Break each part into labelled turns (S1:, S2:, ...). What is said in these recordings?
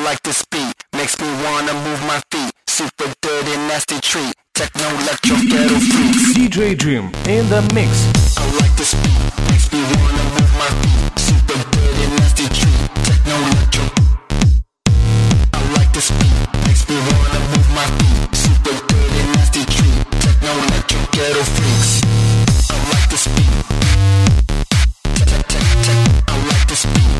S1: like this beat, makes me wanna move my feet. Super dirty, nasty treat. Techno, electro, ghetto freaks.
S2: DJ Jim in the mix.
S1: I like this beat, makes me wanna move my feet. Super dirty, nasty treat. Techno, electro. I like this beat, makes me wanna move my feet. Super dirty, nasty treat. Techno, electro, ghetto freaks. I like this beat. I like this beat.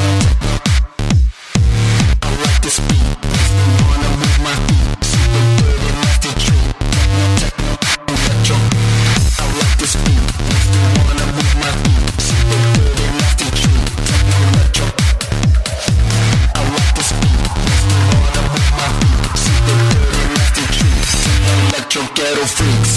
S1: I like this beat, makes me wanna move my feet. Super dirty, nasty treat. Techno, electro. I like this beat, makes me wanna move my feet. Super dirty, nasty treat. Techno, electro. I like this beat, makes me wanna move my feet. Super dirty, nasty treat. Techno, electro, ghetto freaks.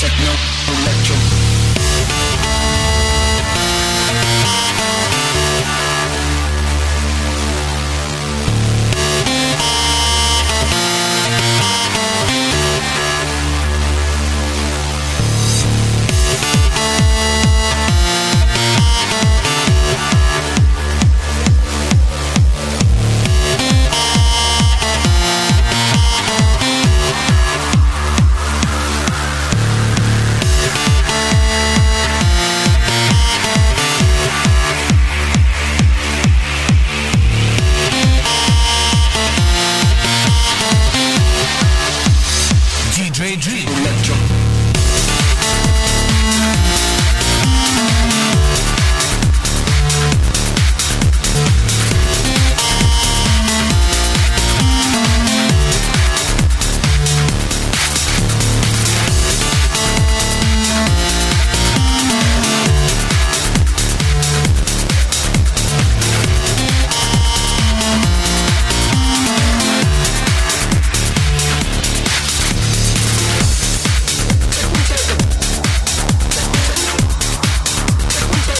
S1: techno, electro.